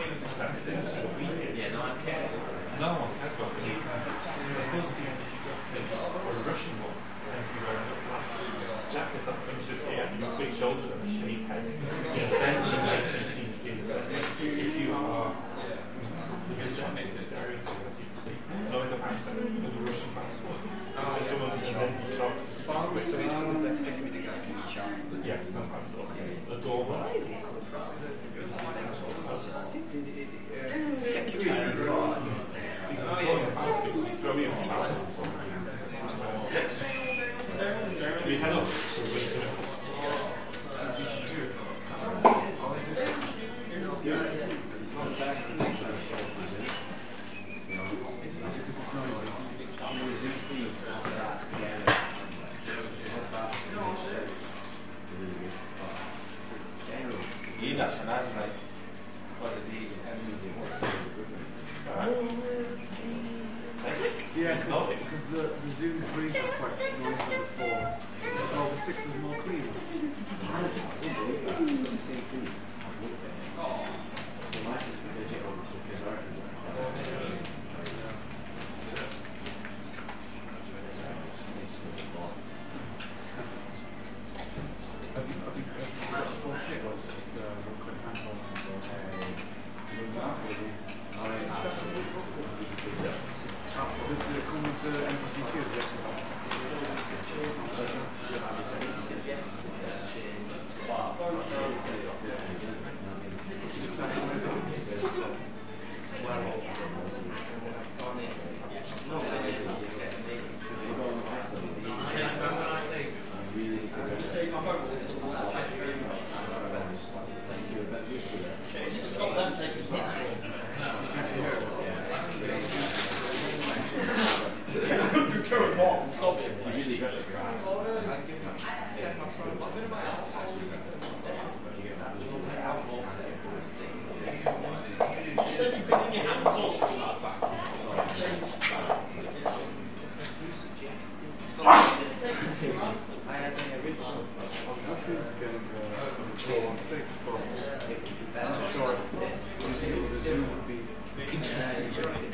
Yeah, no, I can't. No one has got the I suppose if you or a Russian one, if you wear a jacket that finishes here and you've big shoulders and a shaved head, then you might be seen to be if you are the stereotype that people see. Knowing the pants and the Russian pants. And someone can then be shot. Yes, no pants. Adorable. We had a yeah, because the Zoom 3s are quite noisy on the 4s. Well, the 6 is more clean.